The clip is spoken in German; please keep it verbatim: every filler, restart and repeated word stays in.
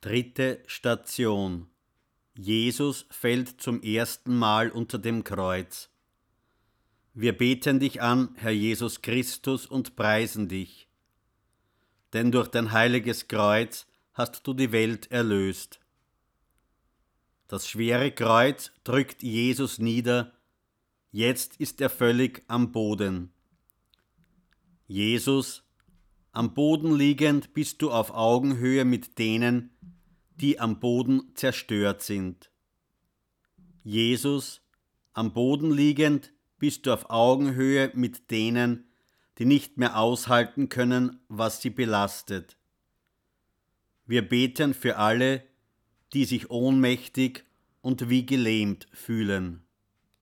Dritte Station. Jesus fällt zum ersten Mal unter dem Kreuz. Wir beten dich an, Herr Jesus Christus, und preisen dich. Denn durch dein heiliges Kreuz hast du die Welt erlöst. Das schwere Kreuz drückt Jesus nieder, jetzt ist er völlig am Boden. Jesus, am Boden liegend bist du auf Augenhöhe mit denen, die am Boden zerstört sind. Jesus, am Boden liegend bist du auf Augenhöhe mit denen, die nicht mehr aushalten können, was sie belastet. Wir beten für alle, die sich ohnmächtig und wie gelähmt fühlen.